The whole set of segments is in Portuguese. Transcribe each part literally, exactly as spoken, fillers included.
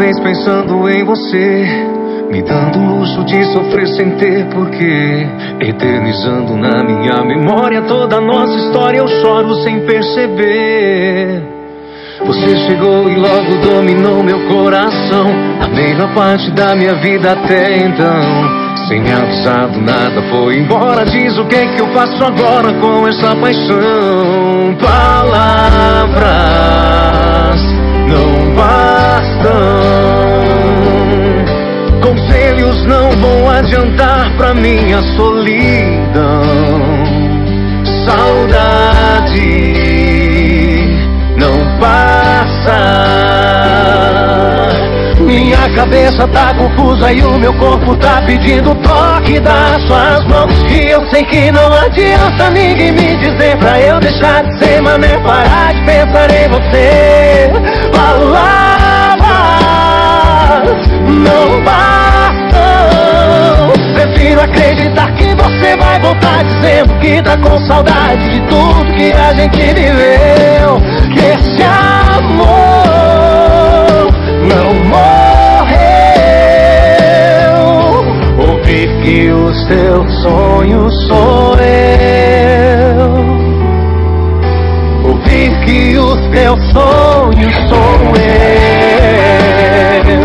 vez pensando em você, me dando o luxo de sofrer sem ter porquê, eternizando na minha memória toda a nossa história. Eu choro sem perceber. Você chegou e logo dominou meu coração, a melhor parte da minha vida até então. Sem me avisar do nada foi embora. Diz o que é que eu faço agora com essa paixão. Palavras não bastam, conselhos não vão adiantar pra minha solidão. Saudade não passa. Minha cabeça tá confusa e o meu corpo tá pedindo toque das suas mãos. E eu sei que não adianta ninguém me dizer pra eu deixar de ser mané, parar de pensar em você. Palavras não bastam. Prefiro acreditar que você vai voltar dizendo que tá com saudade de tudo que a gente viveu. Que esse amor não morreu. Ouvir que os teus sonhos sou eu. Ouvir que os teus sonhos sou eu.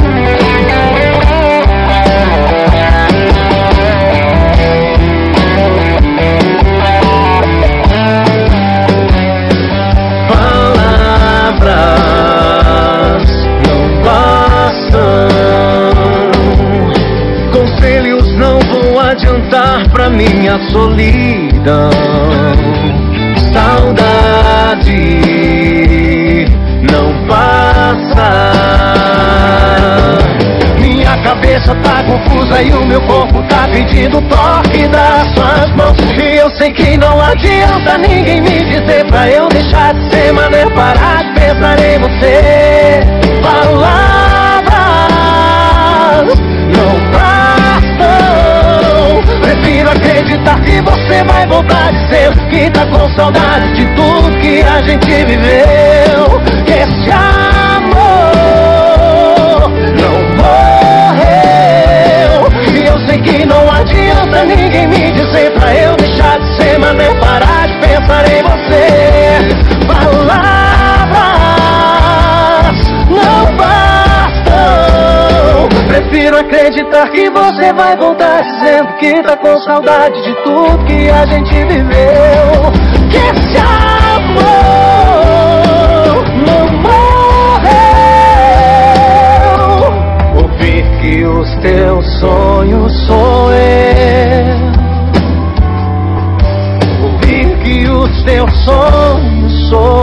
Palavras não bastam, conselhos não vão adiantar pra minha solidão. Saudade não passa. Minha cabeça tá confusa e o meu corpo tá pedindo toque das suas mãos. E eu sei que não adianta ninguém me dizer pra eu deixar de ser mané, parar de pensar em você. Palavras não bastam. Prefiro acreditar que você vai voltar dizendo que tá com saudade de tudo que a gente viveu. Que esse amor não morreu. E eu sei que não adianta ninguém me dizer pra eu deixar de ser mané, parar de pensar em você. Palavras não bastam. Prefiro acreditar que você vai voltar dizendo que tá com saudade de tudo que a gente viveu. Que esse amor não morreu. Ouvir que os teus sonhos sou eu. Ouvir que os teus sonhos sou eu.